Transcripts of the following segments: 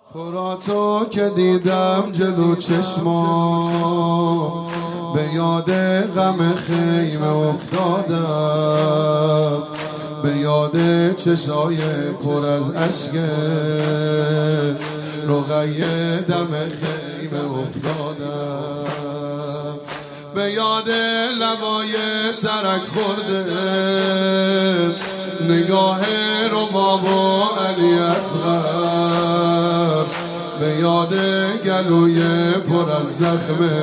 فراتو که دیدم جلو چشما به یاد غم خیمه افتادم، به یاد چشای پر از اشک رقیه دم خیمه افتادم، به یاد لبای ترک خورده نگاه رباب و علی اصغر، به یاد گلوی پر از زخمه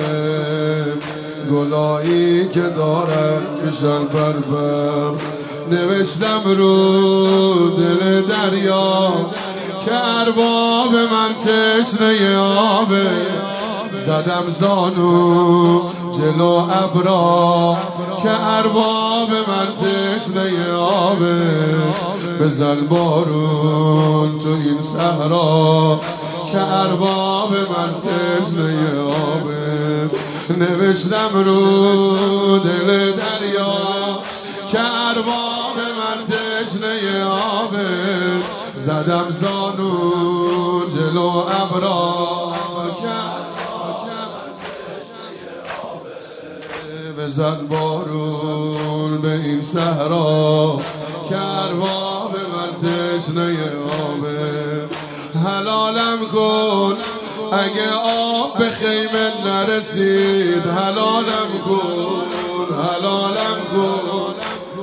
گلایی که دارد کشن بربر. نوشتم رو دل دریا که ارباب من تشنه آبه، زدم زانو جلو ابرا که ارباب من تشنه آبه، بزن بارون تو این صحرا که ارباب من تشنه آبه. نوشتم رو دل دریا که ارباب من تشنه آبه، زدم زانو جلو ابرا بزن بارون به این صحرا که ارباب من تشنه آبه. حلالم کن اگه آب به خیمه نرسید، حلالم کن، حلالم کن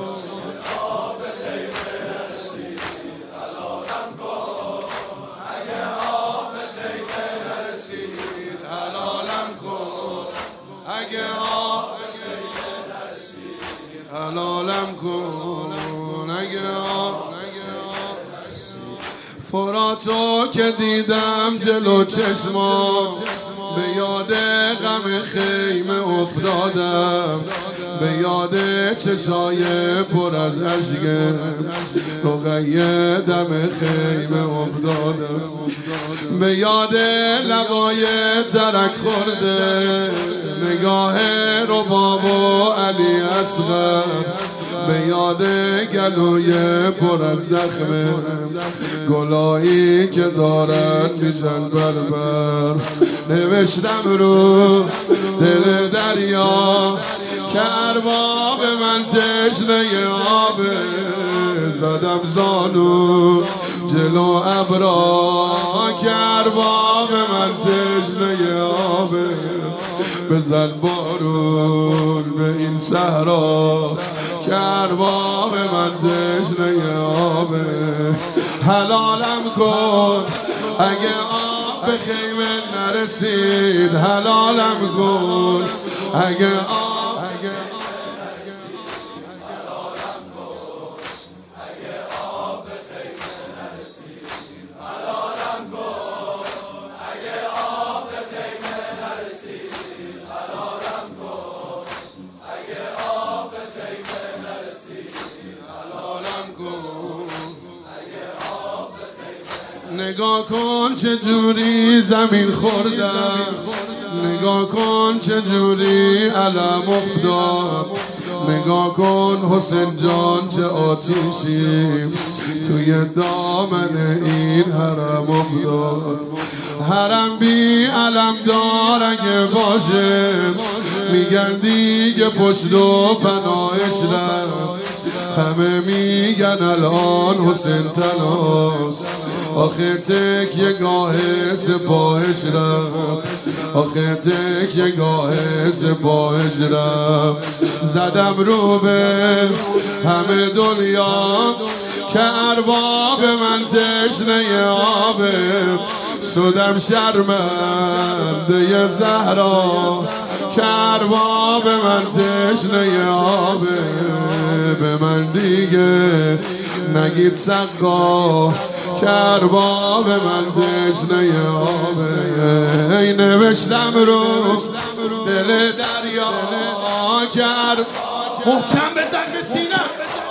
حلالم کن اگه فراتو که دیدم جلو چشما به یاد غم خیمه افتادم، به یاد چشای پر از اشک رقیه دم خیمه افتادم، به یاد لبای ترک خورده نگاه رباب و علی اصغر، به یاد گلوی پر از زخمه گلایی که دارد میشن بربر. نوشتم رو دل دریا که ارباب من تشنه آبه، زدم زانو جلو ابرا که ارباب من تشنه آبه، بزن بارون به این صحرا که ارباب من تشنه آبه. حلالم کن اگه آب به خیمه نرسید، حلالم کن اگه آب نگاه کن چه جوری زمین خوردم، نگاه کن چه جوری علم افتاد، نگاه کن حسین جان چه آتیشیم توی دامن این حرم افتاد. حرم بی علم دار اگه باشه میگن دیگه پشت و پناهش رفت، همه میگن الان حسین تناست، آخه تکیه گاه سپاهش رفت، آخه تکیه گاه سپاهش رفت. زدم رو به همه دنیا که ارباب من تشنه آبه، شدم شرمنده زهرا که ارباب من تشنه آبه، به من دیگه نگید سقا که ارباب من تشنه آبه. ای نوشتم رو دل دریا که محکم بزن به سینم،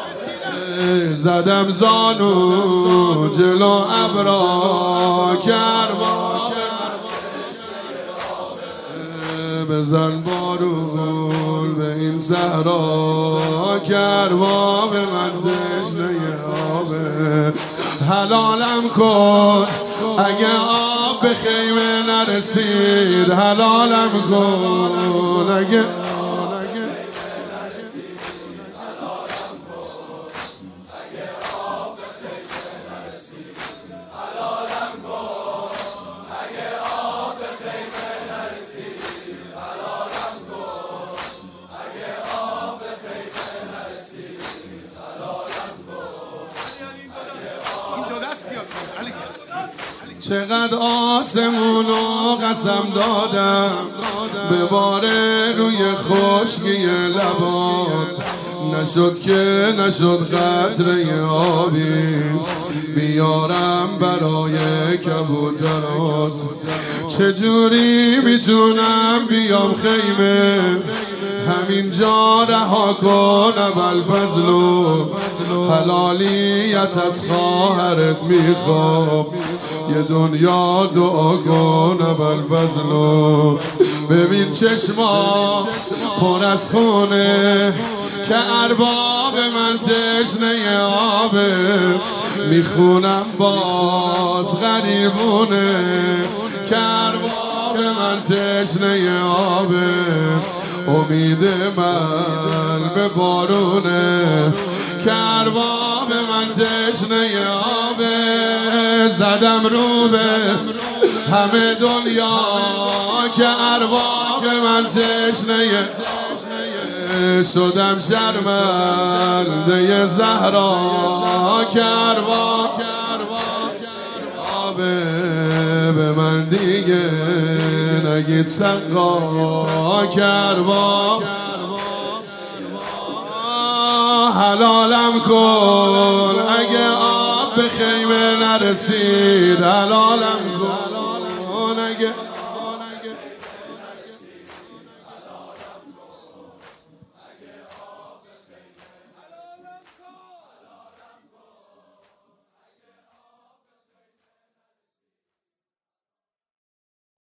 زدم زانو جلو ابرا که ارباب بزن بارون به این صحرا که ارباب من تشنه آبه. حلالم کن اگه آب به خیمه نرسید حلالم کن. اگه چقدر آسمونو قسم دادم بباره روی خشکی لبات، نشد که نشد قطره آبی بیارم برای کبوترات. چجوری میتونم بیام خیمه همینجا رها کن ابوالفضلو، حلالیت از خواهرت میخوام یه دنیا دعا کن ابوالفضلو. ببین چشما پر از خونه که ارباب من تشنه آبه، میخونم باز غریبونه که ارباب من تشنه آبه، امید من به بارونه که ارباب من تشنه آبه. زدم رو به همه دنیا که ارباب من تشنه، شدم شرمنده زهرا که ارباب به من دیگه نگید سقا که ارباب حلالم کن. اگه آب به خیمه نرسید حلالم کن. اگه